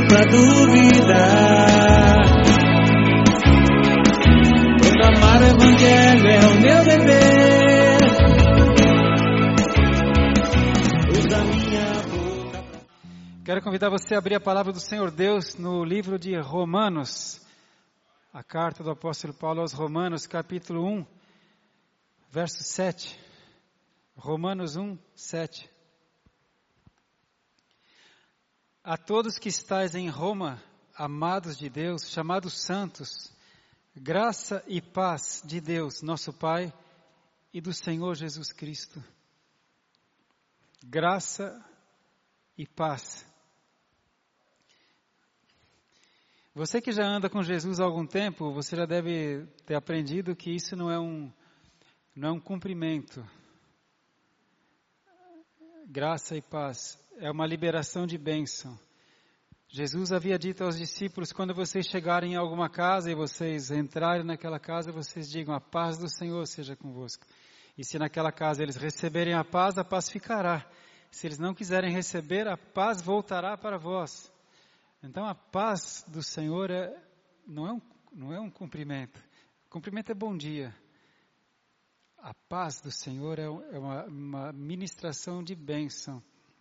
pra duvidar. Proclamar o Evangelho é o meu dever. Usa minha boca. Quero convidar você a abrir a palavra do Senhor Deus no livro de Romanos, a carta do apóstolo Paulo aos Romanos, capítulo 1, verso 7. Romanos 1, 7. A todos que estais em Roma, amados de Deus, chamados santos, graça e paz de Deus, nosso Pai, e do Senhor Jesus Cristo. Graça e paz. Você que já anda com Jesus há algum tempo, você já deve ter aprendido que isso não é um cumprimento. Graça e paz é uma liberação de bênção. Jesus havia dito aos discípulos, quando vocês chegarem em alguma casa e vocês entrarem naquela casa, vocês digam, a paz do Senhor seja convosco. E se naquela casa eles receberem a paz ficará. Se eles não quiserem receber, a paz voltará para vós. Então a paz do Senhor não é um cumprimento. Cumprimento é bom dia. A paz do Senhor é uma ministração de bênção.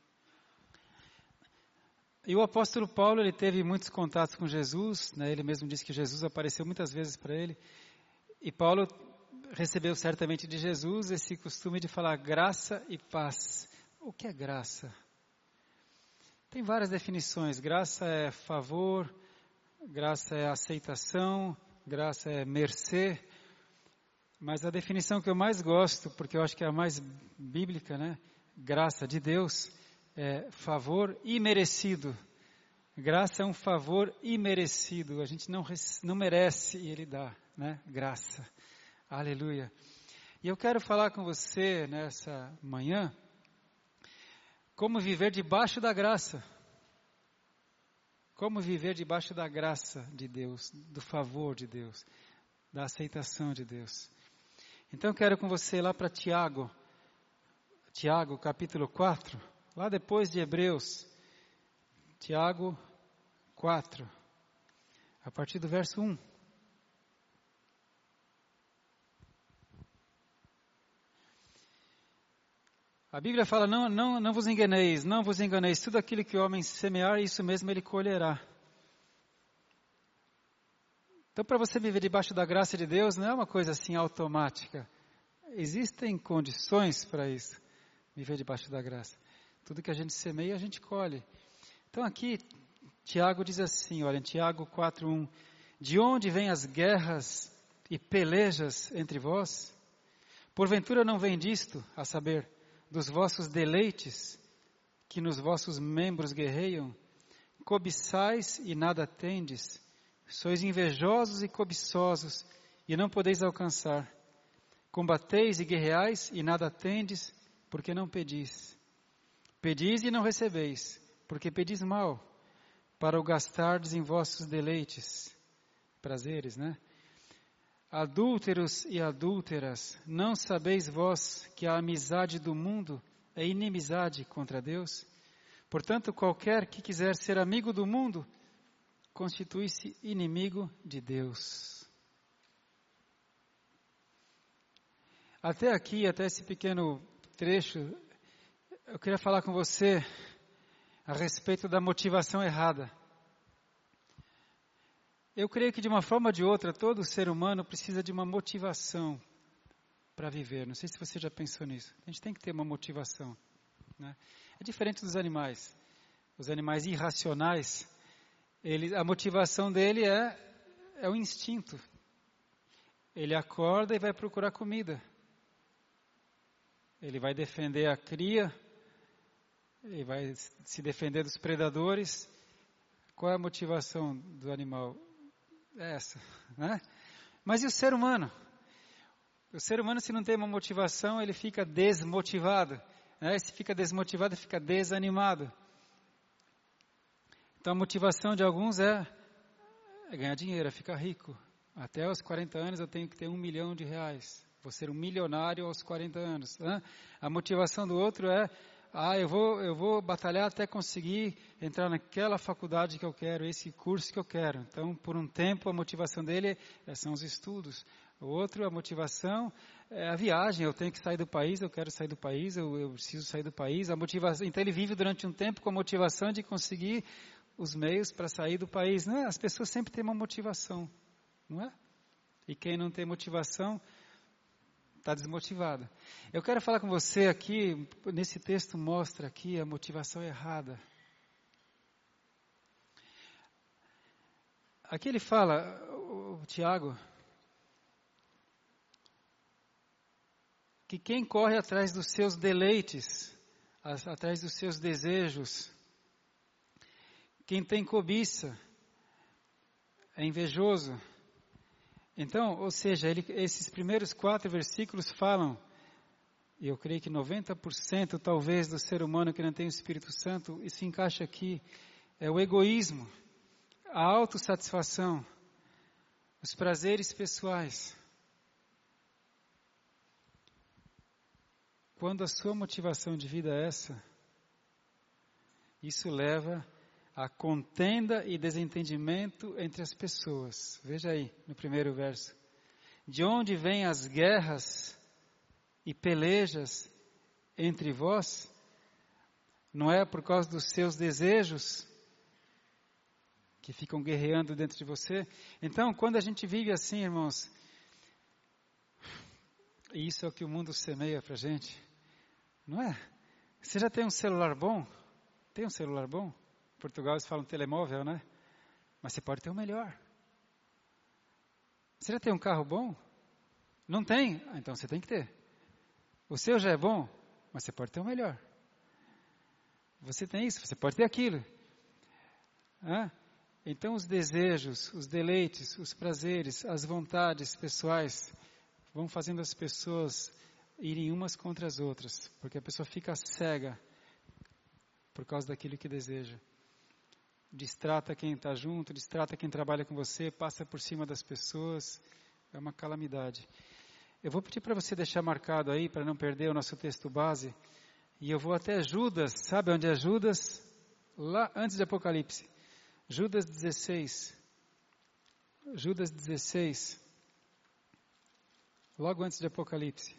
E o apóstolo Paulo, ele teve muitos contatos com Jesus, né? Ele mesmo disse que Jesus apareceu muitas vezes para ele. E Paulo recebeu certamente de Jesus esse costume de falar graça e paz. O que é graça? Tem várias definições. Graça é favor, graça é aceitação, graça é mercê. Mas a definição que eu mais gosto, porque eu acho que é a mais bíblica, né? Graça de Deus é favor imerecido. Graça é um favor imerecido. A gente não merece e Ele dá, né? Graça. Aleluia. E eu quero falar com você nessa manhã como viver debaixo da graça. Como viver debaixo da graça de Deus, do favor de Deus, da aceitação de Deus. Então eu quero com você lá para Tiago capítulo 4, lá depois de Hebreus, Tiago 4, a partir do verso 1. A Bíblia fala, não vos enganeis, tudo aquilo que o homem semear, isso mesmo ele colherá. Então, para você viver debaixo da graça de Deus, não é uma coisa assim automática. Existem condições para isso, viver debaixo da graça. Tudo que a gente semeia, a gente colhe. Então, aqui, Tiago diz assim, olha, em Tiago 4:1, de onde vêm as guerras e pelejas entre vós? Porventura não vem disto, a saber, dos vossos deleites, que nos vossos membros guerreiam? Cobiçais e nada tendes, sois invejosos e cobiçosos, e não podeis alcançar. Combateis e guerreais, e nada tendes, porque não pedis. Pedis e não recebeis, porque pedis mal, para o gastardes em vossos deleites, prazeres, né? Adúlteros e adúlteras, não sabeis vós que a amizade do mundo é inimizade contra Deus? Portanto, qualquer que quiser ser amigo do mundo, constitui-se inimigo de Deus. Até aqui, até esse pequeno trecho, eu queria falar com você a respeito da motivação errada. Eu creio que de uma forma ou de outra, todo ser humano precisa de uma motivação para viver. Não sei se você já pensou nisso. A gente tem que ter uma motivação, né? É diferente dos animais. Os animais irracionais, a motivação dele é o instinto. Ele acorda e vai procurar comida. Ele vai defender a cria, ele vai se defender dos predadores. Qual é a motivação do animal? É essa, né? Mas e o ser humano? O ser humano, se não tem uma motivação, ele fica desmotivado, né? Se fica desmotivado, fica desanimado. Então a motivação de alguns é ganhar dinheiro, é ficar rico. Até aos 40 anos eu tenho que ter R$1 milhão. Vou ser um milionário aos 40 anos. Né? A motivação do outro é eu vou batalhar até conseguir entrar naquela faculdade que eu quero, esse curso que eu quero. Então, por um tempo, a motivação dele são os estudos. O outro, a motivação é a viagem. Eu tenho que sair do país, eu quero sair do país, eu preciso sair do país. A motivação, então, ele vive durante um tempo com a motivação de conseguir os meios para sair do país. Não é? As pessoas sempre têm uma motivação, não é? E quem não tem motivação está desmotivado. Eu quero falar com você aqui, nesse texto mostra aqui a motivação errada. Aqui ele fala, o Tiago, que quem corre atrás dos seus deleites, atrás dos seus desejos, quem tem cobiça, é invejoso. Então, ou seja, esses primeiros 4 versículos falam, e eu creio que 90% talvez do ser humano que não tem o Espírito Santo, isso encaixa aqui, é o egoísmo, a autossatisfação, os prazeres pessoais. Quando a sua motivação de vida é essa, isso leva a contenda e desentendimento entre as pessoas. Veja aí, no primeiro verso. De onde vêm as guerras e pelejas entre vós? Não é por causa dos seus desejos que ficam guerreando dentro de você? Então, quando a gente vive assim, irmãos, e isso é o que o mundo semeia pra gente, não é? Você já tem um celular bom? Tem um celular bom? Em Portugal eles falam telemóvel, né? Mas você pode ter o melhor. Você já tem um carro bom? Não tem? Então você tem que ter. O seu já é bom? Mas você pode ter o melhor. Você tem isso, você pode ter aquilo. Então os desejos, os deleites, os prazeres, as vontades pessoais vão fazendo as pessoas irem umas contra as outras. Porque a pessoa fica cega por causa daquilo que deseja. Distrata quem está junto, distrata quem trabalha com você, passa por cima das pessoas, é uma calamidade. Eu vou pedir para você deixar marcado aí, para não perder o nosso texto base, e eu vou até Judas, sabe onde é Judas? Lá antes de Apocalipse, Judas 16, logo antes de Apocalipse.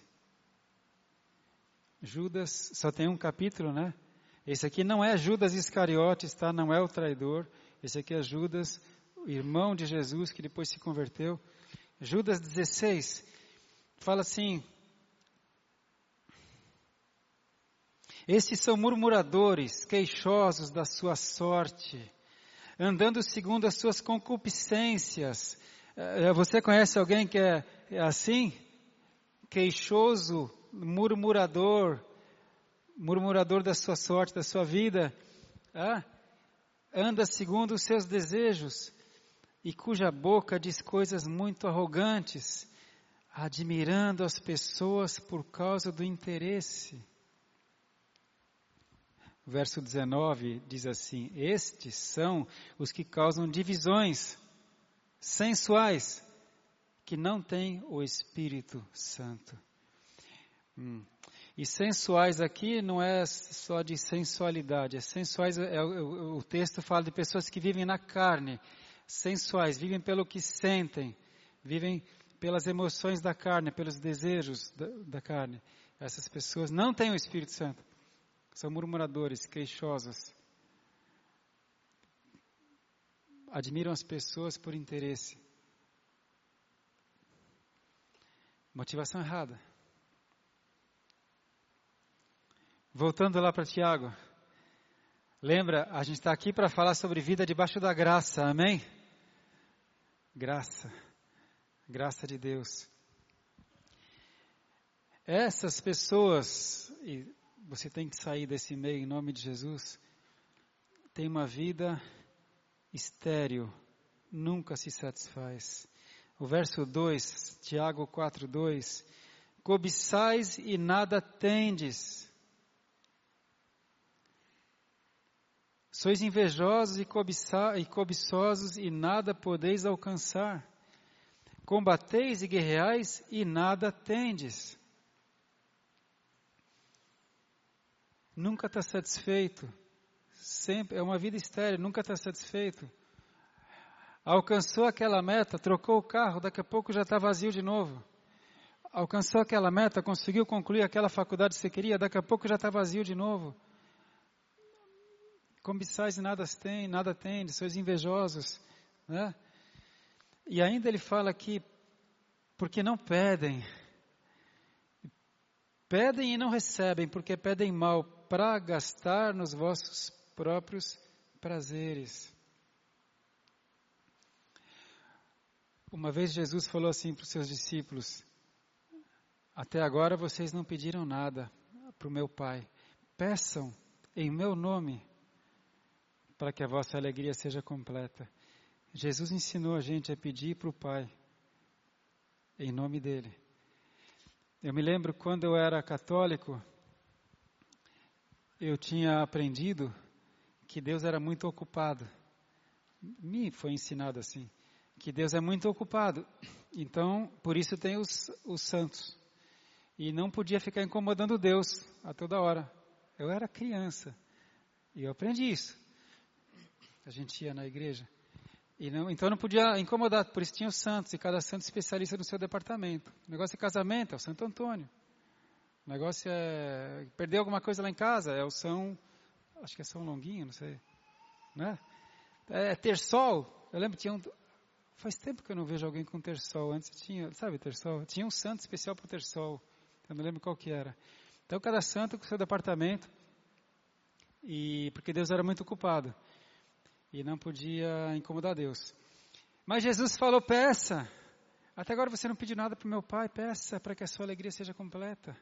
Judas, só tem um capítulo, né? Esse aqui não é Judas Iscariotes, tá? Não é o traidor. Esse aqui é Judas, o irmão de Jesus, que depois se converteu. Judas 16, fala assim: estes são murmuradores, queixosos da sua sorte, andando segundo as suas concupiscências. Você conhece alguém que é assim? Queixoso, murmurador da sua sorte, da sua vida, anda segundo os seus desejos, e cuja boca diz coisas muito arrogantes, admirando as pessoas por causa do interesse. O verso 19 diz assim: estes são os que causam divisões sensuais, que não têm o Espírito Santo. E sensuais aqui não é só de sensualidade, sensuais, o texto fala de pessoas que vivem na carne, sensuais, vivem pelo que sentem, vivem pelas emoções da carne, pelos desejos da carne. Essas pessoas não têm o Espírito Santo, são murmuradores, queixosos, admiram as pessoas por interesse. Motivação errada. Voltando lá para Tiago, lembra, a gente está aqui para falar sobre vida debaixo da graça, amém? Graça de Deus. Essas pessoas, e você tem que sair desse meio em nome de Jesus, tem uma vida estéril, nunca se satisfaz. O verso 2, Tiago 4:2, cobiçais e nada tendes. Sois invejosos e cobiçosos e nada podeis alcançar. Combateis e guerreais e nada tendes. nunca está satisfeito. Sempre, é uma vida estéril, nunca está satisfeito. Alcançou aquela meta, trocou o carro, daqui a pouco já está vazio de novo. Alcançou aquela meta, conseguiu concluir aquela faculdade que você queria, daqui a pouco já está vazio de novo. Cobiçais e nada tem, sois invejosos, né? E ainda ele fala aqui, porque não pedem. Pedem e não recebem, porque pedem mal, para gastar nos vossos próprios prazeres. Uma vez Jesus falou assim para os seus discípulos: até agora vocês não pediram nada para o meu Pai. Peçam em meu nome, para que a vossa alegria seja completa. Jesus ensinou a gente a pedir para o Pai, em nome dele. Eu me lembro quando eu era católico, eu tinha aprendido que Deus era muito ocupado. Me foi ensinado assim, que Deus é muito ocupado. Então, por isso tem os santos. E não podia ficar incomodando Deus a toda hora. Eu era criança e eu aprendi isso. A gente ia na igreja. Então não podia incomodar, por isso tinha os santos, e cada santo especialista no seu departamento. O negócio é casamento, é o Santo Antônio. O negócio é perder alguma coisa lá em casa, é o São, acho que é São Longuinho, não sei. Né? É terçol, eu lembro, faz tempo que eu não vejo alguém com terçol. Antes tinha, sabe terçol? Tinha um santo especial para o terçol, eu não lembro qual que era. Então cada santo com o seu departamento, e porque Deus era muito ocupado. E não podia incomodar Deus. Mas Jesus falou, peça. Até agora você não pediu nada para o meu Pai, peça para que a sua alegria seja completa.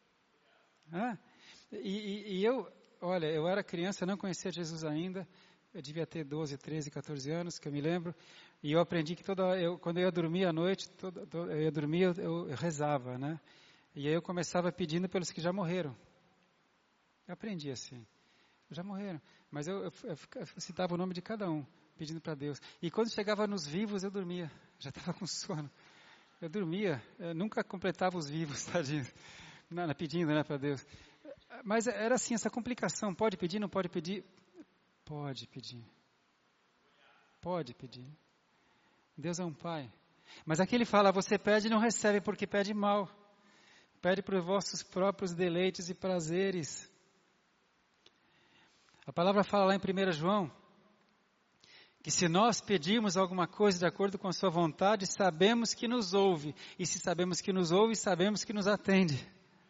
E eu era criança, não conhecia Jesus ainda. Eu devia ter 12, 13, 14 anos, que eu me lembro. E eu aprendi que quando eu ia dormir à noite, eu rezava, né? E aí eu começava pedindo pelos que já morreram. Eu aprendi assim. Já morreram, mas eu citava o nome de cada um, pedindo para Deus. E quando chegava nos vivos, eu dormia, já estava com sono. Eu dormia, eu nunca completava os vivos, tadinho, pedindo, né, para Deus. Mas era assim, essa complicação, pode pedir, não pode pedir? Pode pedir. Pode pedir. Deus é um Pai. Mas aqui ele fala, você pede e não recebe porque pede mal. Pede para os vossos próprios deleites e prazeres. A palavra fala lá em 1 João, que se nós pedirmos alguma coisa de acordo com a sua vontade, sabemos que nos ouve. E se sabemos que nos ouve, sabemos que nos atende.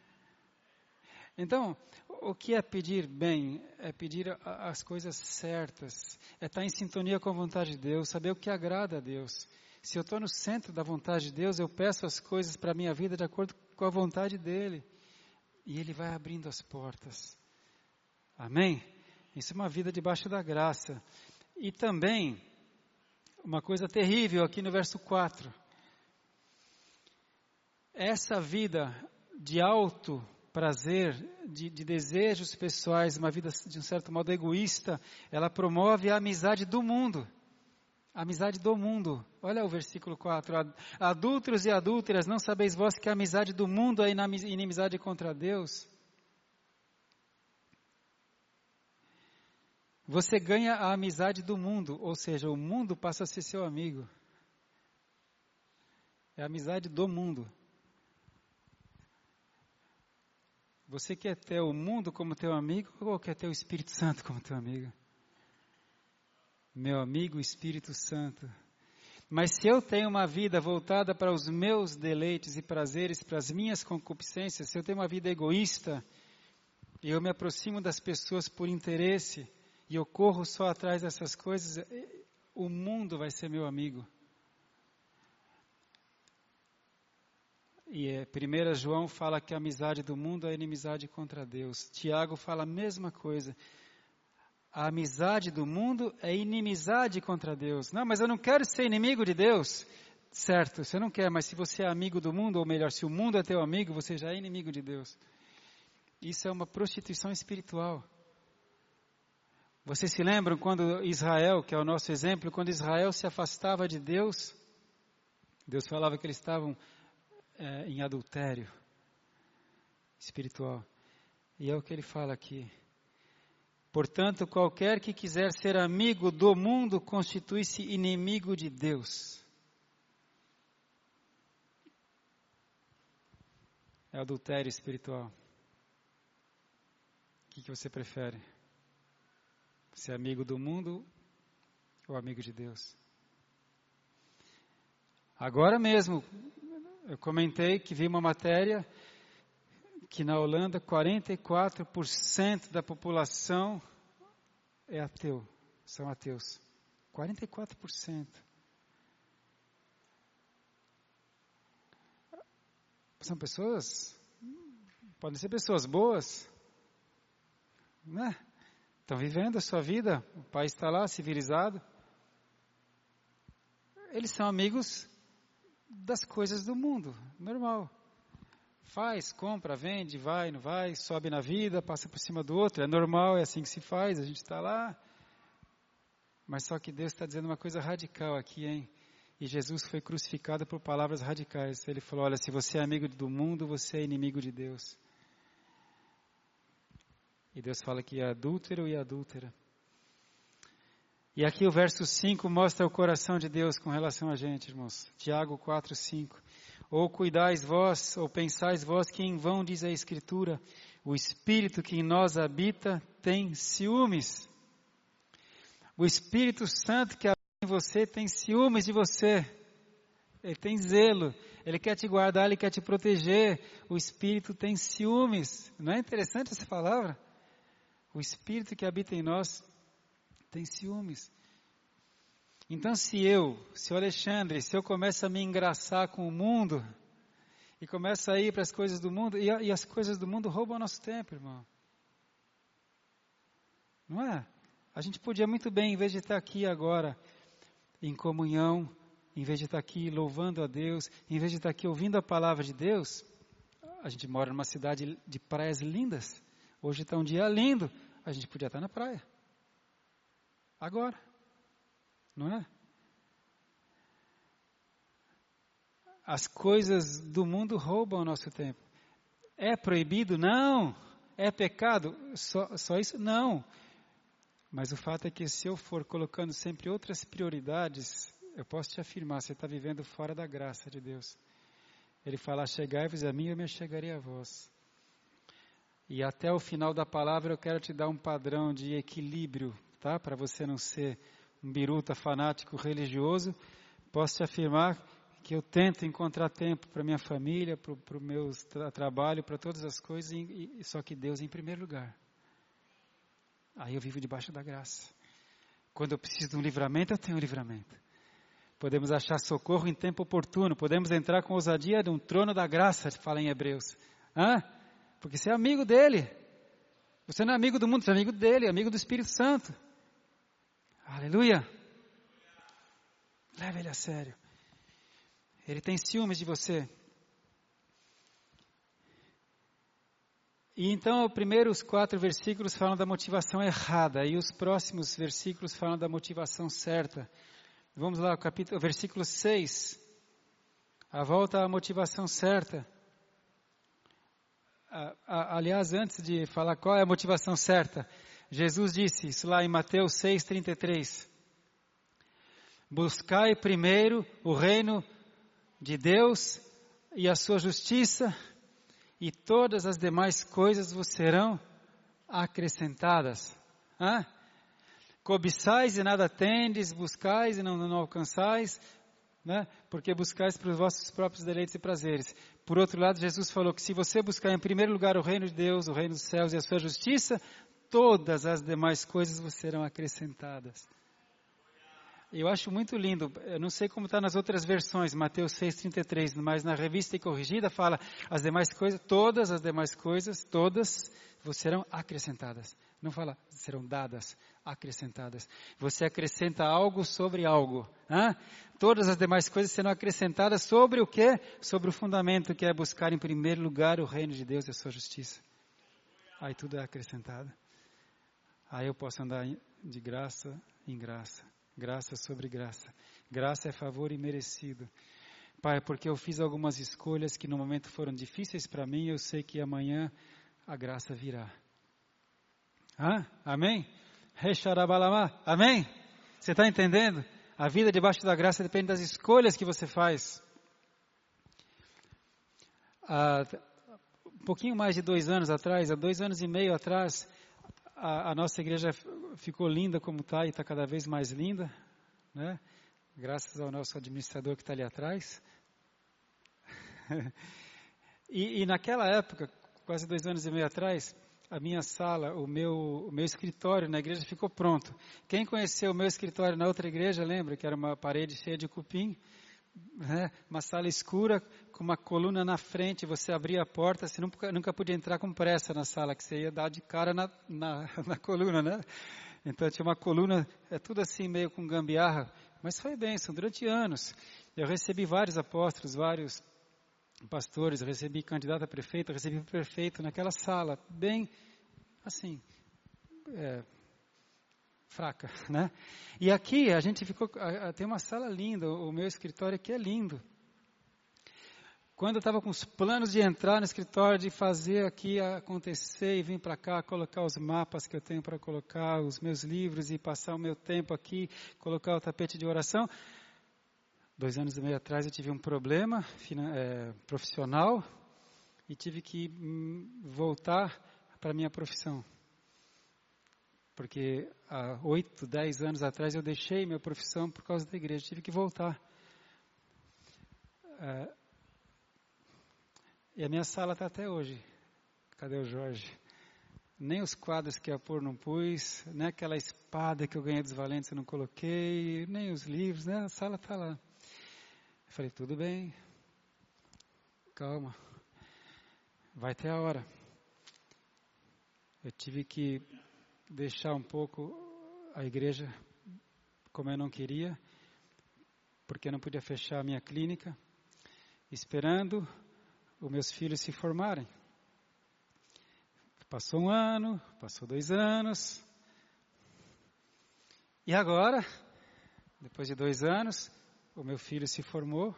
Então, o que é pedir bem? É pedir as coisas certas. É estar em sintonia com a vontade de Deus, saber o que agrada a Deus. Se eu estou no centro da vontade de Deus, eu peço as coisas para a minha vida de acordo com a vontade dEle. E Ele vai abrindo as portas. Amém? Isso é uma vida debaixo da graça. E também, uma coisa terrível aqui no verso 4. Essa vida de alto prazer, de desejos pessoais, uma vida de um certo modo egoísta, ela promove a amizade do mundo. A amizade do mundo. Olha o versículo 4. Adúlteros e adúlteras, não sabeis vós que a amizade do mundo é inimizade contra Deus? Você ganha a amizade do mundo, ou seja, o mundo passa a ser seu amigo. É a amizade do mundo. Você quer ter o mundo como teu amigo ou quer ter o Espírito Santo como teu amigo? Meu amigo Espírito Santo. Mas se eu tenho uma vida voltada para os meus deleites e prazeres, para as minhas concupiscências, se eu tenho uma vida egoísta, e eu me aproximo das pessoas por interesse, e eu corro só atrás dessas coisas, o mundo vai ser meu amigo. E 1 João fala que a amizade do mundo é inimizade contra Deus. Tiago fala a mesma coisa. A amizade do mundo é inimizade contra Deus. Não, mas eu não quero ser inimigo de Deus. Certo, você não quer, mas se você é amigo do mundo, ou melhor, se o mundo é teu amigo, você já é inimigo de Deus. Isso é uma prostituição espiritual. Vocês se lembram quando Israel, que é o nosso exemplo, quando Israel se afastava de Deus, Deus falava que eles estavam em adultério espiritual. E é o que ele fala aqui. Portanto, qualquer que quiser ser amigo do mundo constitui-se inimigo de Deus. É adultério espiritual. O que você prefere? Ser amigo do mundo ou amigo de Deus? Agora mesmo, eu comentei que vi uma matéria que na Holanda 44% da população é ateu, são ateus. 44%. São pessoas, podem ser pessoas boas, né? Estão vivendo a sua vida, o país está lá, civilizado. Eles são amigos das coisas do mundo, normal. Faz, compra, vende, vai, não vai, sobe na vida, passa por cima do outro, é normal, é assim que se faz, a gente está lá. Mas só que Deus está dizendo uma coisa radical aqui, hein? E Jesus foi crucificado por palavras radicais. Ele falou, olha, se você é amigo do mundo, você é inimigo de Deus. E Deus fala que é adúltero e adúltera. E aqui o verso 5 mostra o coração de Deus com relação a gente, irmãos. Tiago 4, 5. Ou cuidais vós, ou pensais vós que em vão diz a Escritura, o Espírito que em nós habita tem ciúmes. O Espírito Santo que habita em você tem ciúmes de você. Ele tem zelo, ele quer te guardar, ele quer te proteger. O Espírito tem ciúmes. Não é interessante essa palavra? O Espírito que habita em nós tem ciúmes. Então se o Alexandre, se eu começo a me engraçar com o mundo, e começo a ir para as coisas do mundo, e as coisas do mundo roubam o nosso tempo, irmão. Não é? A gente podia muito bem, em vez de estar aqui agora, em comunhão, em vez de estar aqui louvando a Deus, em vez de estar aqui ouvindo a palavra de Deus, a gente mora numa cidade de praias lindas, hoje está um dia lindo, a gente podia estar na praia. Agora. Não é? As coisas do mundo roubam o nosso tempo. É proibido? Não. É pecado? Só isso? Não. Mas o fato é que se eu for colocando sempre outras prioridades, eu posso te afirmar, você está vivendo fora da graça de Deus. Ele fala, chegai-vos a mim, eu me achegarei a vós. E até o final da palavra eu quero te dar um padrão de equilíbrio, tá? Para você não ser um biruta fanático religioso. Posso te afirmar que eu tento encontrar tempo para minha família, para o meu trabalho, para todas as coisas, só que Deus em primeiro lugar. Aí eu vivo debaixo da graça. Quando eu preciso de um livramento, eu tenho um livramento. Podemos achar socorro em tempo oportuno, podemos entrar com ousadia de um trono da graça, fala em Hebreus. Porque você é amigo dele. Você não é amigo do mundo, você é amigo dele, amigo do Espírito Santo. Aleluia! Leve ele a sério. Ele tem ciúmes de você. E então, os primeiros 4 versículos falam da motivação errada, e os próximos versículos falam da motivação certa. Vamos lá, versículo 6. A volta à motivação certa. Aliás, antes de falar qual é a motivação certa, Jesus disse isso lá em Mateus 6:33. Buscai primeiro o reino de Deus e a sua justiça, e todas as demais coisas vos serão acrescentadas. Cobiçais e nada tendes, buscais e não alcançais, né? Porque buscais para os vossos próprios deleites e prazeres. Por outro lado, Jesus falou que se você buscar em primeiro lugar o reino de Deus, o reino dos céus e a sua justiça, todas as demais coisas vos serão acrescentadas. Eu acho muito lindo, eu não sei como está nas outras versões, Mateus 6:33, mas na Revista e Corrigida fala, as demais coisas, todas as demais coisas, todas vos serão acrescentadas. Não fala, serão dadas, acrescentadas. Você acrescenta algo sobre algo. Todas as demais coisas serão acrescentadas sobre o quê? Sobre o fundamento que é buscar em primeiro lugar o reino de Deus e a sua justiça. Aí tudo é acrescentado. Aí eu posso andar de graça em graça. Graça sobre graça. Graça é favor imerecido. Pai, porque eu fiz algumas escolhas que no momento foram difíceis para mim, eu sei que amanhã a graça virá. Amém? Recharabalama. Amém? Você está entendendo? A vida debaixo da graça depende das escolhas que você faz. Um pouquinho mais de 2 anos atrás, há 2 anos e meio atrás, a nossa igreja ficou linda como está e está cada vez mais linda, né? Graças ao nosso administrador que está ali atrás. E naquela época, quase 2 anos e meio atrás, a minha sala, o meu escritório na igreja ficou pronto. Quem conheceu o meu escritório na outra igreja, lembra que era uma parede cheia de cupim, né? Uma sala escura, com uma coluna na frente, você abria a porta, você nunca podia entrar com pressa na sala, que você ia dar de cara na coluna, né? Então tinha uma coluna, tudo assim meio com gambiarra, mas foi bênção, durante anos. Eu recebi vários apóstolos, vários pastores, eu recebi candidato a prefeito, eu recebi prefeito naquela sala, bem assim, fraca, né? E aqui a gente tem uma sala linda, o meu escritório aqui é lindo. Quando eu estava com os planos de entrar no escritório, de fazer aqui acontecer e vir para cá, colocar os mapas que eu tenho para colocar, os meus livros e passar o meu tempo aqui, colocar o tapete de oração, 2 anos e meio atrás eu tive um problema profissional e tive que voltar para a minha profissão. Porque há 8, 10 anos atrás eu deixei minha profissão por causa da igreja, tive que voltar. E a minha sala está até hoje. Cadê o Jorge? Nem os quadros que ia pôr não pus, nem aquela espada que eu ganhei dos valentes eu não coloquei, nem os livros, né? A sala está lá. Eu falei, tudo bem, calma, vai ter a hora. Eu tive que deixar um pouco a igreja como eu não queria, porque eu não podia fechar a minha clínica, esperando os meus filhos se formarem. Passou 1 ano, passou 2 anos, e agora, depois de 2 anos, o meu filho se formou,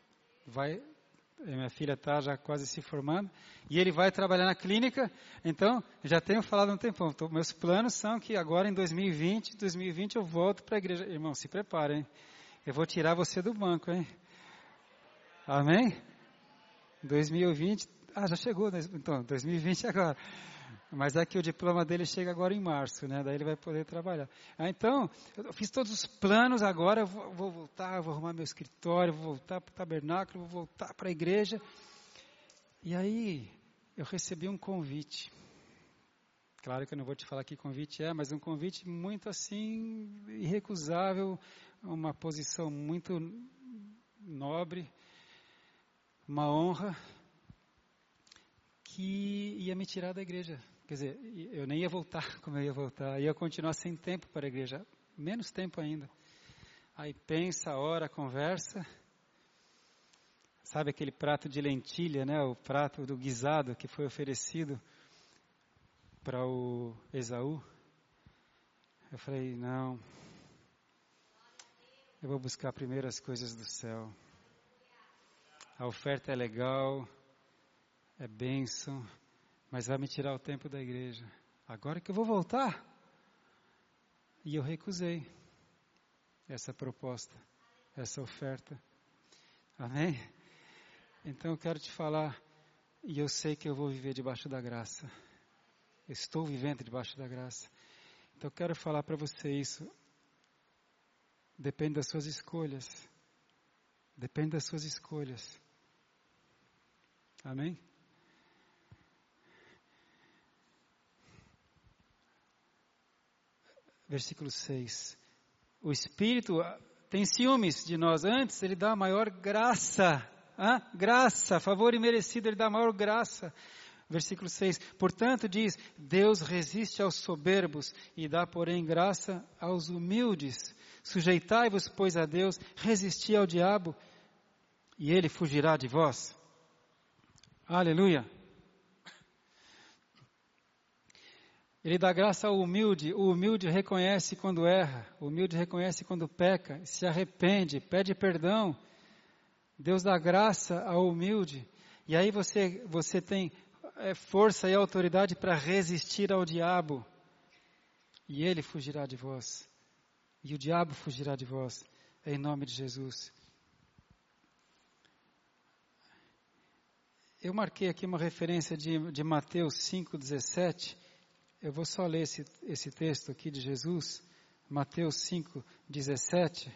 minha filha está já quase se formando, e ele vai trabalhar na clínica, então, já tenho falado há um tempão, meus planos são que agora em 2020 eu volto para a igreja. Irmão, se preparem, eu vou tirar você do banco, hein? Amém? 2020, já chegou, então, 2020 agora. Mas é que o diploma dele chega agora em março, né? Daí ele vai poder trabalhar. Então, eu fiz todos os planos agora, eu vou voltar, vou arrumar meu escritório, vou voltar para o tabernáculo, vou voltar para a igreja. E aí, eu recebi um convite. Claro que eu não vou te falar que convite mas um convite muito assim, irrecusável, uma posição muito nobre, uma honra, que ia me tirar da igreja. Quer dizer, eu nem ia voltar como eu ia voltar, ia continuar sem tempo para a igreja, menos tempo ainda. Aí pensa, ora, conversa. Sabe aquele prato de lentilha, né? O prato do guisado que foi oferecido para o Esaú? Eu falei, não, eu vou buscar primeiro as coisas do céu. A oferta é legal, é bênção, mas vai me tirar o tempo da igreja. Agora que eu vou voltar. E eu recusei essa proposta, essa oferta. Amém? Então eu quero te falar, e eu sei que eu vou viver debaixo da graça. Eu estou vivendo debaixo da graça. Então eu quero falar para você isso. Depende das suas escolhas. Depende das suas escolhas. Amém? Versículo 6. O Espírito tem ciúmes de nós. Antes, Ele dá a maior graça. Graça, favor imerecido, Ele dá a maior graça. Versículo 6. Portanto, diz, Deus resiste aos soberbos e dá, porém, graça aos humildes. Sujeitai-vos, pois, a Deus, resisti ao diabo e ele fugirá de vós. Aleluia. Ele dá graça ao humilde. O humilde reconhece quando erra. O humilde reconhece quando peca. Se arrepende, pede perdão. Deus dá graça ao humilde. E aí você tem força e autoridade para resistir ao diabo. E ele fugirá de vós. E o diabo fugirá de vós. Em nome de Jesus. Eu marquei aqui uma referência de Mateus 5,17. Eu vou só ler esse texto aqui de Jesus. Mateus 5,17.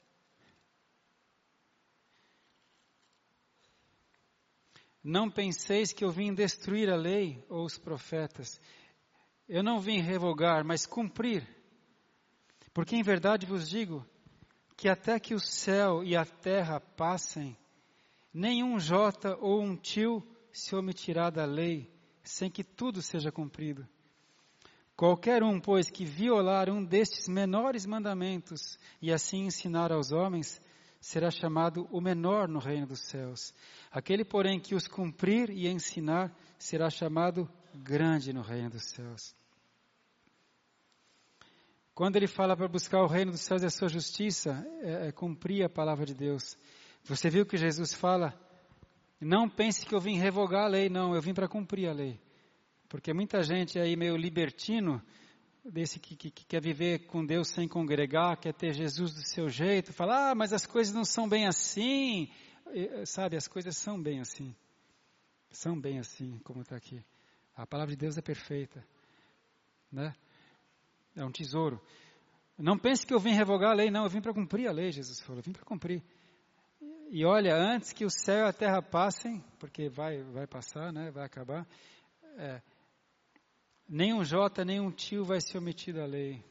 Não penseis que eu vim destruir a lei ou os profetas. Eu não vim revogar, mas cumprir. Porque em verdade vos digo que até que o céu e a terra passem, nenhum jota ou um tio se omitirá da lei, sem que tudo seja cumprido. Qualquer um, pois, que violar um destes menores mandamentos e assim ensinar aos homens, será chamado o menor no reino dos céus. Aquele, porém, que os cumprir e ensinar, será chamado grande no reino dos céus. Quando ele fala para buscar o reino dos céus e a sua justiça, é cumprir a palavra de Deus. Você viu que Jesus fala, não pense que eu vim revogar a lei, não, eu vim para cumprir a lei. Porque muita gente aí meio libertino, desse que quer viver com Deus sem congregar, quer ter Jesus do seu jeito, fala, mas as coisas não são bem assim. Sabe, as coisas são bem assim. São bem assim, como está aqui. A palavra de Deus é perfeita. Né? É um tesouro. Não pense que eu vim revogar a lei, não, eu vim para cumprir a lei, Jesus falou, eu vim para cumprir. E olha, antes que o céu e a terra passem, porque vai passar, né, vai acabar, nem um jota, nem um tio vai se omitir da lei.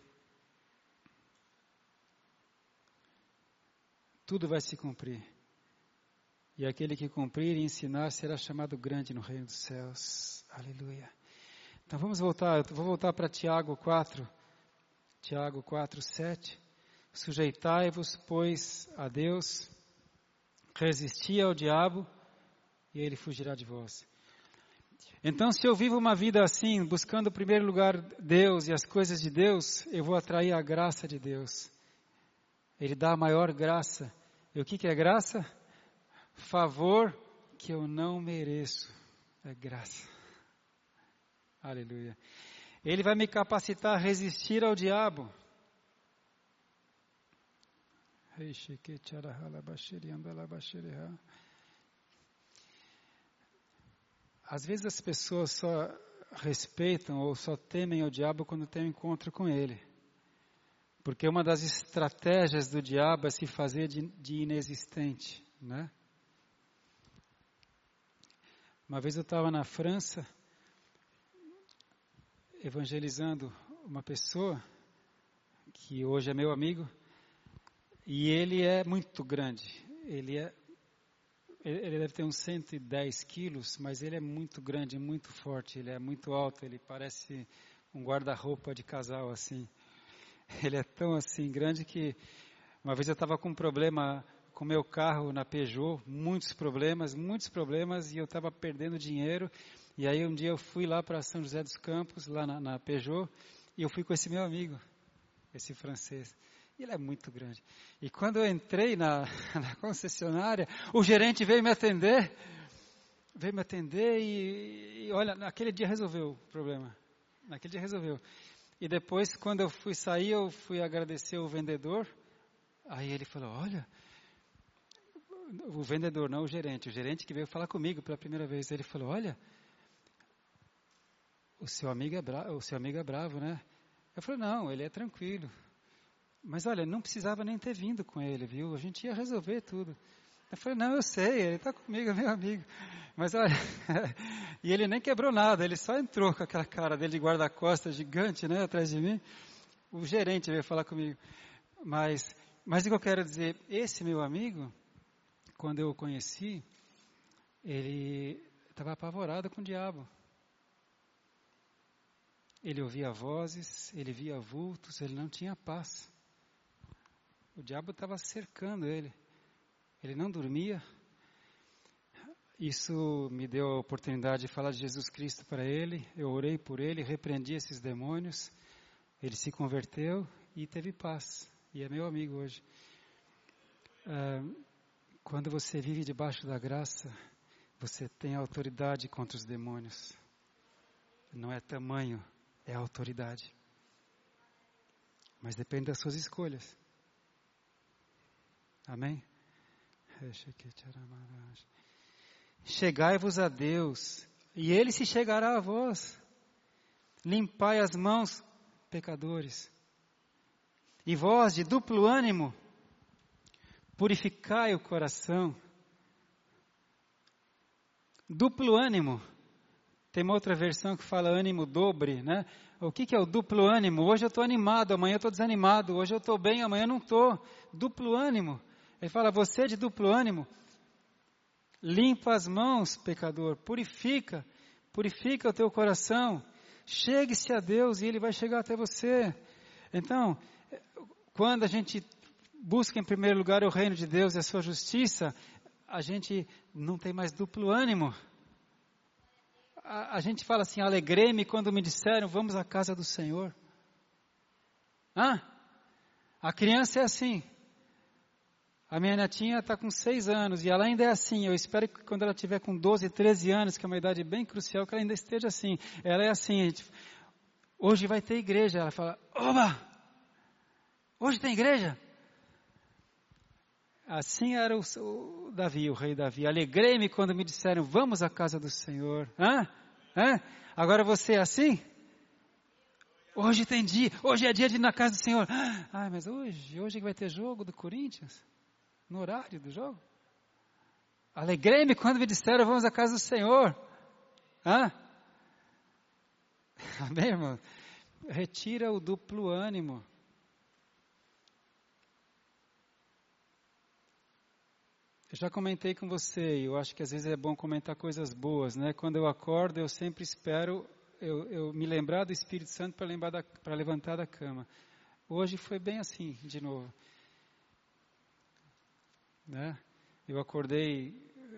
Tudo vai se cumprir. E aquele que cumprir e ensinar será chamado grande no reino dos céus. Aleluia. Então vamos voltar, eu vou voltar para Tiago 4. Tiago 4, 7. Sujeitai-vos, pois, a Deus, resisti ao diabo, e ele fugirá de vós. Então, se eu vivo uma vida assim, buscando em primeiro lugar Deus e as coisas de Deus, eu vou atrair a graça de Deus. Ele dá a maior graça. E o que é graça? Favor que eu não mereço. É graça. Aleluia. Ele vai me capacitar a resistir ao diabo. Às vezes as pessoas só respeitam ou só temem o diabo quando tem um encontro com ele. Porque uma das estratégias do diabo é se fazer de inexistente, né? Uma vez eu estava na França, evangelizando uma pessoa, que hoje é meu amigo, e ele é muito grande. Ele deve ter uns 110 quilos, mas ele é muito grande, muito forte, ele é muito alto, ele parece um guarda-roupa de casal, assim. Ele é tão assim grande que uma vez eu estava com um problema com meu carro na Peugeot, muitos problemas, e eu estava perdendo dinheiro. E aí um dia eu fui lá para São José dos Campos, lá na Peugeot, e eu fui com esse meu amigo, esse francês. E ele é muito grande. E quando eu entrei na concessionária, o gerente veio me atender e olha, naquele dia resolveu o problema. Naquele dia resolveu. E depois, quando eu fui sair, eu fui agradecer o vendedor. Aí ele falou, olha, o vendedor, não o gerente que veio falar comigo pela primeira vez. Ele falou, olha, o seu amigo é bravo, né? Eu falei, não, ele é tranquilo. Mas olha, não precisava nem ter vindo com ele, viu? A gente ia resolver tudo. Eu falei, não, eu sei, ele está comigo, é meu amigo. Mas olha, e ele nem quebrou nada, ele só entrou com aquela cara dele de guarda-costas gigante, né, atrás de mim. O gerente veio falar comigo. Mas o que eu quero dizer, esse meu amigo, quando eu o conheci, ele estava apavorado com o diabo. Ele ouvia vozes, ele via vultos, ele não tinha paz. O diabo estava cercando ele. Ele não dormia. Isso me deu a oportunidade de falar de Jesus Cristo para ele. Eu orei por ele, repreendi esses demônios. Ele se converteu e teve paz. E é meu amigo hoje. Quando você vive debaixo da graça, você tem autoridade contra os demônios. Não é tamanho, é autoridade. Mas depende das suas escolhas. Amém? Chegai-vos a Deus, e Ele se chegará a vós. Limpai as mãos, pecadores. E vós, de duplo ânimo, purificai o coração. Duplo ânimo. Tem uma outra versão que fala ânimo dobre, né? O que é o duplo ânimo? Hoje eu estou animado, amanhã eu estou desanimado. Hoje eu estou bem, amanhã eu não estou. Duplo ânimo. Ele fala, você de duplo ânimo, limpa as mãos, pecador. Purifica o teu coração. Chegue-se a Deus e Ele vai chegar até você. Então, quando a gente busca em primeiro lugar o reino de Deus e a sua justiça, a gente não tem mais duplo ânimo. A gente fala assim, alegrei-me quando me disseram, vamos à casa do Senhor. A criança é assim. A minha netinha está com 6 anos e ela ainda é assim. Eu espero que quando ela tiver com 12, 13 anos, que é uma idade bem crucial, que ela ainda esteja assim. Ela é assim, hoje vai ter igreja. Ela fala, oba! Hoje tem igreja? Assim era o Davi, o rei Davi. Alegrei-me quando me disseram, vamos à casa do Senhor. Agora você é assim? Hoje tem dia, hoje é dia de ir na casa do Senhor. Mas hoje que vai ter jogo do Corinthians? No horário do jogo? Alegrei-me quando me disseram, vamos à casa do Senhor. Amém, irmão? Retira o duplo ânimo. Eu já comentei com você, e eu acho que às vezes é bom comentar coisas boas, né? Quando eu acordo, eu sempre espero eu me lembrar do Espírito Santo para levantar da cama. Hoje foi bem assim, de novo. Né? Eu acordei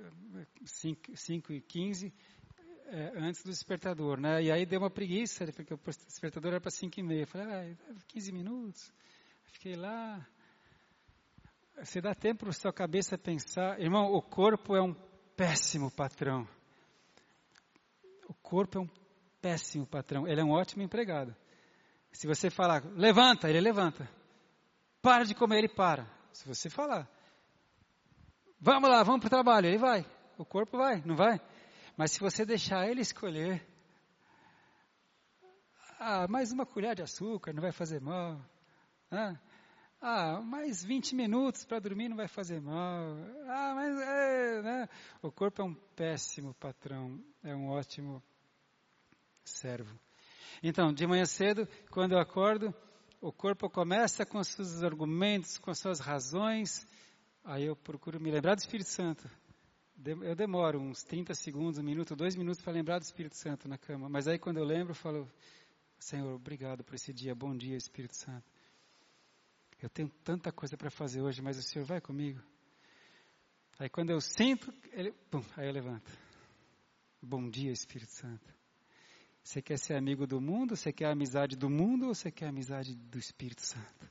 5h15 antes do despertador, né? E aí deu uma preguiça, porque o despertador era para 5h30. Eu falei, 15 minutos. Fiquei lá. Você dá tempo para a sua cabeça pensar. Irmão, o corpo é um péssimo patrão. O corpo é um péssimo patrão. Ele é um ótimo empregado. Se você falar, levanta, ele levanta. Para de comer, ele para. Se você falar, vamos lá, vamos para o trabalho, ele vai. O corpo vai, não vai? Mas se você deixar ele escolher, mais uma colher de açúcar não vai fazer mal. Mais 20 minutos para dormir não vai fazer mal. Né? O corpo é um péssimo patrão, é um ótimo servo. Então, de manhã cedo, quando eu acordo, o corpo começa com os seus argumentos, com as suas razões. Aí eu procuro me lembrar do Espírito Santo. Eu demoro uns 30 segundos, 1 minuto, 2 minutos para lembrar do Espírito Santo na cama. Mas aí quando eu lembro, eu falo, Senhor, obrigado por esse dia. Bom dia, Espírito Santo. Eu tenho tanta coisa para fazer hoje, mas o Senhor vai comigo. Aí quando eu sinto, aí eu levanto. Bom dia, Espírito Santo. Você quer ser amigo do mundo? Você quer a amizade do mundo ou você quer a amizade do Espírito Santo?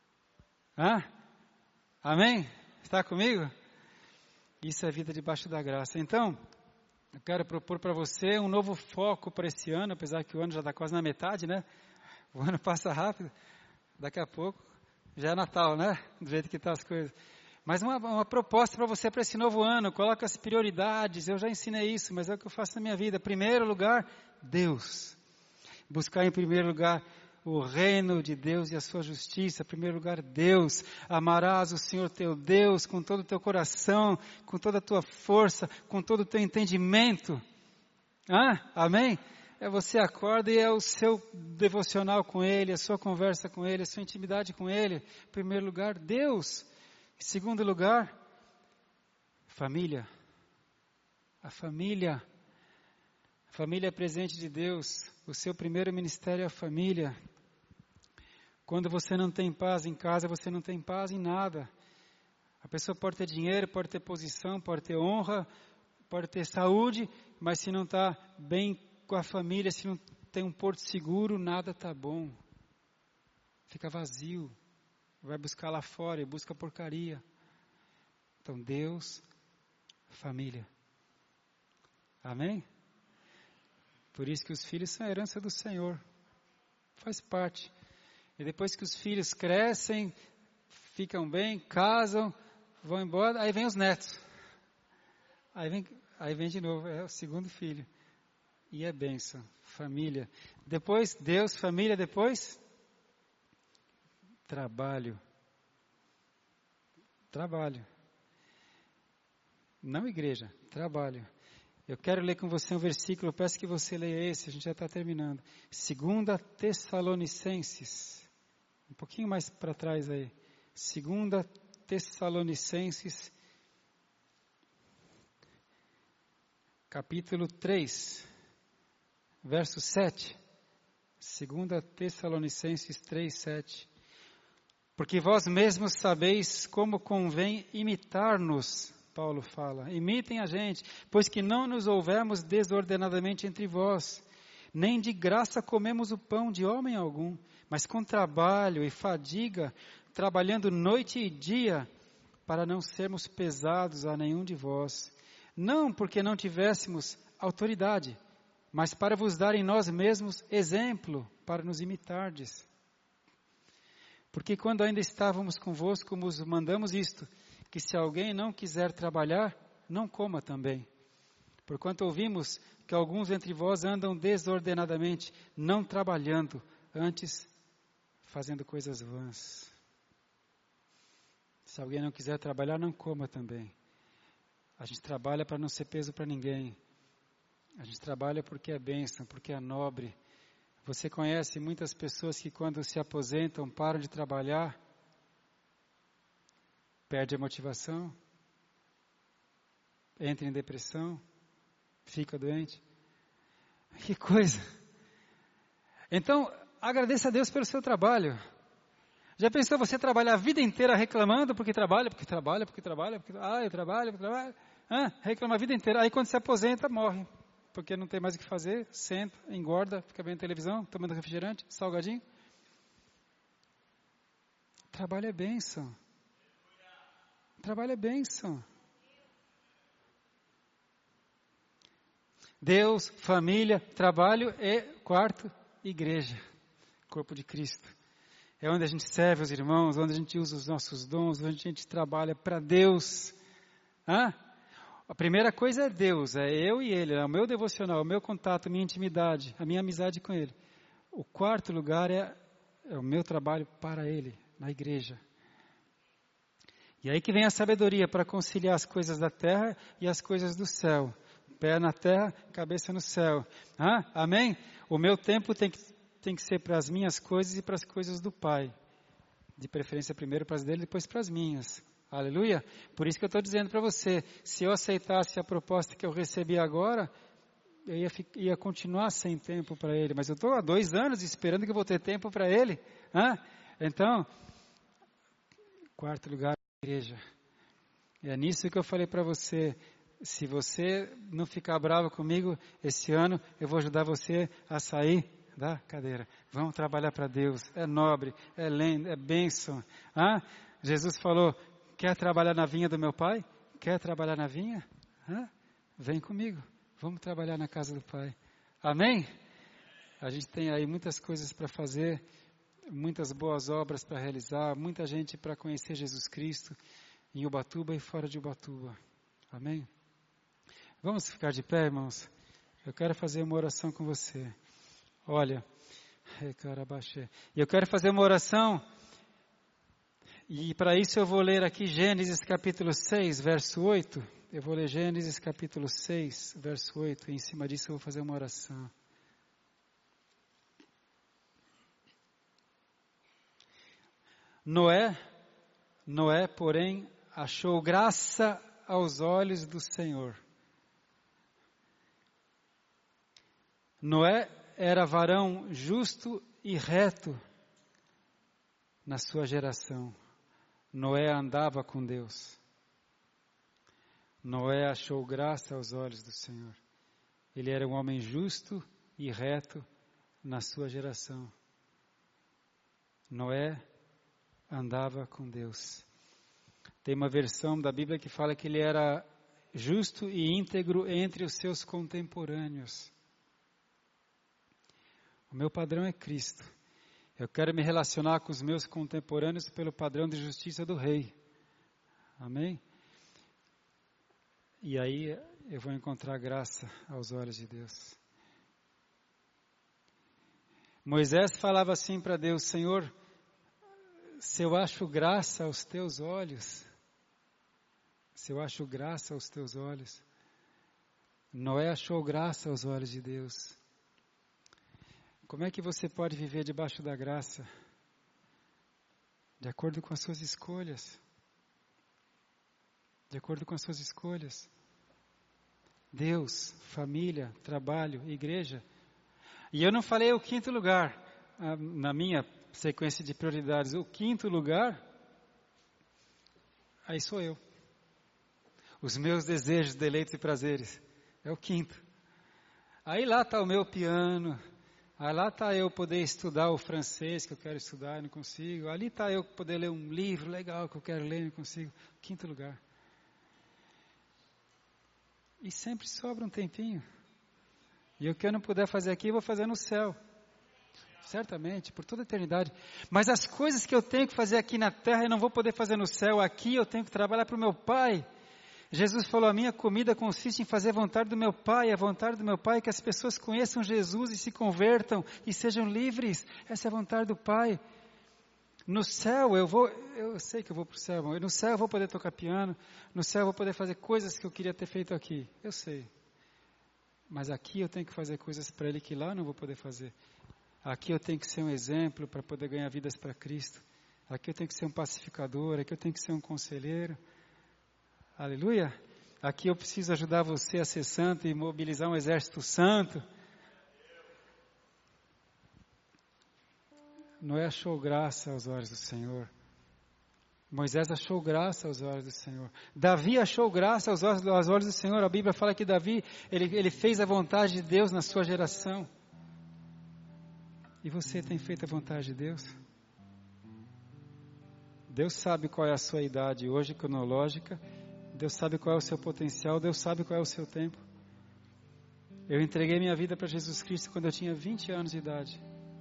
Amém? Está comigo? Isso é vida debaixo da graça. Então, eu quero propor para você um novo foco para esse ano, apesar que o ano já está quase na metade, né? O ano passa rápido. Daqui a pouco já é Natal, né? Do jeito que estão as coisas. Mas uma proposta para você para esse novo ano. Coloca as prioridades. Eu já ensinei isso, mas é o que eu faço na minha vida. Primeiro lugar, Deus. Buscar em primeiro lugar o reino de Deus e a sua justiça. Em primeiro lugar, Deus. Amarás o Senhor teu Deus com todo o teu coração, com toda a tua força, com todo o teu entendimento. Amém? Você acorda e é o seu devocional com Ele, a sua conversa com Ele, a sua intimidade com Ele. Em primeiro lugar, Deus. Em segundo lugar, família. A família. A família é presente de Deus. O seu primeiro ministério é a família. Quando você não tem paz em casa, você não tem paz em nada. A pessoa pode ter dinheiro, pode ter posição, pode ter honra, pode ter saúde, mas se não está bem com a família, se não tem um porto seguro, nada está bom. Fica vazio. Vai buscar lá fora e busca porcaria. Então, Deus, família. Amém? Por isso que os filhos são a herança do Senhor. Faz parte. E depois que os filhos crescem, ficam bem, casam, vão embora, aí vem os netos. Aí vem de novo, é o segundo filho. E é bênção, família. Depois, Deus, família, depois, trabalho. Trabalho. Não igreja, trabalho. Eu quero ler com você um versículo, eu peço que você leia esse, a gente já está terminando. 2 Tessalonicenses, um pouquinho mais para trás aí. 2 Tessalonicenses, capítulo 3, verso 7. 2 Tessalonicenses 3, 7. Porque vós mesmos sabeis como convém imitar-nos, Paulo fala. Imitem a gente, pois que não nos houvemos desordenadamente entre vós, nem de graça comemos o pão de homem algum, mas com trabalho e fadiga, trabalhando noite e dia, para não sermos pesados a nenhum de vós. Não porque não tivéssemos autoridade, mas para vos dar em nós mesmos exemplo, para nos imitardes. Porque quando ainda estávamos convosco, vos mandamos isto, que se alguém não quiser trabalhar, não coma também. Porquanto ouvimos que alguns entre vós andam desordenadamente, não trabalhando, antes fazendo coisas vãs. Se alguém não quiser trabalhar, não coma também. A gente trabalha para não ser peso para ninguém. A gente trabalha porque é bênção, porque é nobre. Você conhece muitas pessoas que quando se aposentam, param de trabalhar, perde a motivação, entra em depressão, fica doente. Que coisa! Então, agradeça a Deus pelo seu trabalho. Já pensou você trabalhar a vida inteira reclamando porque trabalha, eu trabalho, reclama a vida inteira. Aí quando se aposenta, morre. Porque não tem mais o que fazer, senta, engorda, fica vendo televisão, tomando refrigerante, salgadinho. Trabalho é bênção. Trabalho é bênção. Deus, família, trabalho e quarto, igreja, corpo de Cristo. É onde a gente serve os irmãos, onde a gente usa os nossos dons, onde a gente trabalha para Deus. A primeira coisa é Deus, é eu e Ele, é o meu devocional, o meu contato, a minha intimidade, a minha amizade com Ele. O quarto lugar é o meu trabalho para Ele, na igreja. E aí que vem a sabedoria para conciliar as coisas da terra e as coisas do céu. Pé na terra, cabeça no céu. Amém? O meu tempo tem que ser para as minhas coisas e para as coisas do Pai. De preferência primeiro para as dele, depois para as minhas. Aleluia? Por isso que eu estou dizendo para você, se eu aceitasse a proposta que eu recebi agora, eu ia continuar sem tempo para Ele. Mas eu estou há 2 anos esperando que eu vou ter tempo para Ele. Então, quarto lugar, igreja. É nisso que eu falei para você. Se você não ficar bravo comigo, esse ano eu vou ajudar você a sair da cadeira. Vamos trabalhar para Deus. É nobre, é lindo, é bênção. Jesus falou, quer trabalhar na vinha do meu pai? Quer trabalhar na vinha? Vem comigo. Vamos trabalhar na casa do Pai. Amém? A gente tem aí muitas coisas para fazer, muitas boas obras para realizar, muita gente para conhecer Jesus Cristo em Ubatuba e fora de Ubatuba. Amém? Vamos ficar de pé, irmãos? Eu quero fazer uma oração com você. Olha, eu quero fazer uma oração e para isso eu vou ler aqui Gênesis capítulo 6, verso 8. Eu vou ler Gênesis capítulo 6, verso 8, e em cima disso eu vou fazer uma oração. Noé, porém, achou graça aos olhos do Senhor. Noé era varão justo e reto na sua geração. Noé andava com Deus. Noé achou graça aos olhos do Senhor. Ele era um homem justo e reto na sua geração. Noé andava com Deus. Tem uma versão da Bíblia que fala que ele era justo e íntegro entre os seus contemporâneos. O meu padrão é Cristo. Eu quero me relacionar com os meus contemporâneos pelo padrão de justiça do Rei. Amém? E aí eu vou encontrar graça aos olhos de Deus. Moisés falava assim para Deus: Senhor, se eu acho graça aos teus olhos, se eu acho graça aos teus olhos. Noé achou graça aos olhos de Deus. Como é que você pode viver debaixo da graça? De acordo com as suas escolhas. De acordo com as suas escolhas. Deus, família, trabalho, igreja. E eu não falei o quinto lugar, na minha sequência de prioridades. O quinto lugar, aí sou eu. Os meus desejos, deleites e prazeres. É o quinto. Aí lá está o meu piano. Aí lá está eu poder estudar o francês que eu quero estudar e não consigo. Ali está eu poder ler um livro legal que eu quero ler e não consigo. Quinto lugar. E sempre sobra um tempinho. E o que eu não puder fazer aqui, eu vou fazer no céu. Certamente, por toda a eternidade. Mas as coisas que eu tenho que fazer aqui na terra, eu não vou poder fazer no céu. Aqui eu tenho que trabalhar para o meu Pai. Jesus falou, a minha comida consiste em fazer a vontade do meu Pai. A vontade do meu Pai é que as pessoas conheçam Jesus e se convertam e sejam livres. Essa é a vontade do Pai. No céu eu sei que eu vou para o céu. No céu eu vou poder tocar piano. No céu eu vou poder fazer coisas que eu queria ter feito aqui. Eu sei. Mas aqui eu tenho que fazer coisas para Ele que lá eu não vou poder fazer. Aqui eu tenho que ser um exemplo para poder ganhar vidas para Cristo. Aqui eu tenho que ser um pacificador. Aqui eu tenho que ser um conselheiro. Aleluia. Aqui eu preciso ajudar você a ser santo e mobilizar um exército santo. Noé achou graça aos olhos do Senhor. Moisés achou graça aos olhos do Senhor. Davi achou graça aos olhos do Senhor. A Bíblia fala que Davi, ele fez a vontade de Deus na sua geração. E você tem feito a vontade de Deus? Deus sabe qual é a sua idade hoje cronológica. Deus sabe qual é o seu potencial. Deus sabe qual é o seu tempo. Eu entreguei minha vida para Jesus Cristo quando eu tinha 20 anos de idade.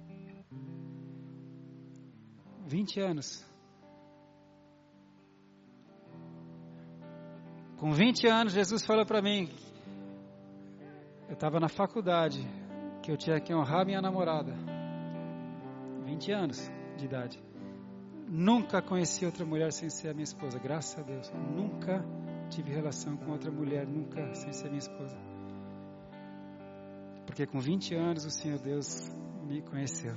20 anos. Com 20 anos, Jesus falou para mim, eu estava na faculdade, que eu tinha que honrar minha namorada. 20 anos de idade. Nunca conheci outra mulher sem ser a minha esposa, graças a Deus. Nunca tive relação com outra mulher, nunca sem ser minha esposa. Porque com 20 anos o Senhor Deus me conheceu.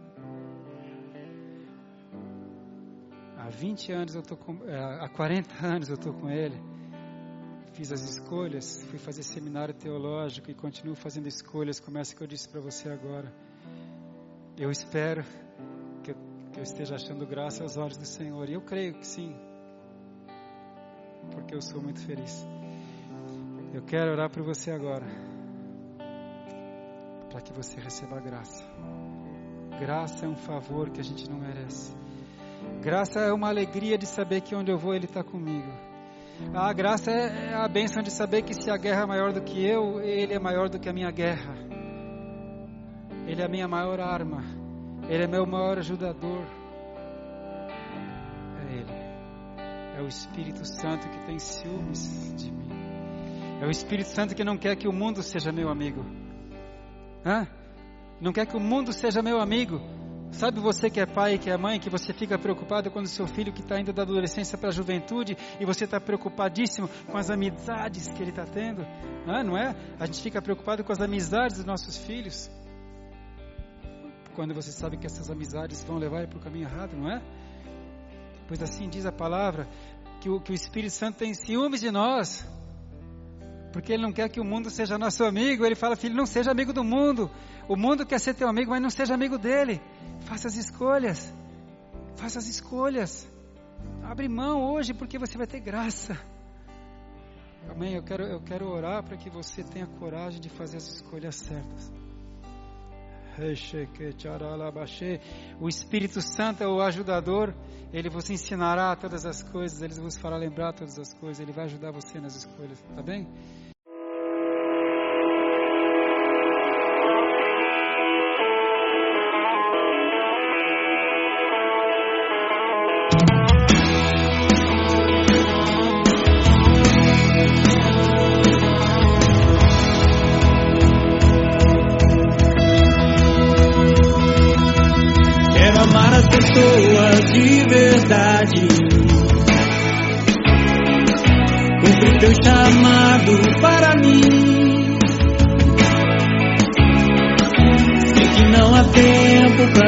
Há 20 anos há 40 anos eu estou com Ele. Fiz as escolhas, fui fazer seminário teológico e continuo fazendo escolhas, como essa que eu disse para você agora. Eu espero que eu esteja achando graça aos olhos do Senhor. E eu creio que sim. Porque eu sou muito feliz. Eu quero orar por você agora. Para que você receba a graça. Graça é um favor que a gente não merece. Graça é uma alegria de saber que onde eu vou Ele está comigo. A graça é a bênção de saber que se a guerra é maior do que eu, Ele é maior do que a minha guerra. Ele é a minha maior arma. Ele é meu maior ajudador. É Ele. É o Espírito Santo que tem ciúmes de mim. É o Espírito Santo que não quer que o mundo seja meu amigo. Não quer que o mundo seja meu amigo. Sabe você que é pai e que é mãe, que você fica preocupado quando o seu filho que está indo da adolescência para a juventude e você está preocupadíssimo com as amizades que ele está tendo? Não é? A gente fica preocupado com as amizades dos nossos filhos. Quando você sabe que essas amizades vão levar ele para o caminho errado, não é? Pois assim diz a palavra, que o Espírito Santo tem ciúmes de nós. Porque Ele não quer que o mundo seja nosso amigo. Ele fala, filho, não seja amigo do mundo. O mundo quer ser teu amigo, mas não seja amigo dele. Faça as escolhas. Faça as escolhas. Abre mão hoje, porque você vai ter graça. Amém? Eu quero orar para que você tenha coragem de fazer as escolhas certas. O Espírito Santo é o ajudador. Ele vos ensinará todas as coisas. Ele vos fará lembrar todas as coisas. Ele vai ajudar você nas escolhas. Tá bem?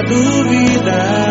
dúvida.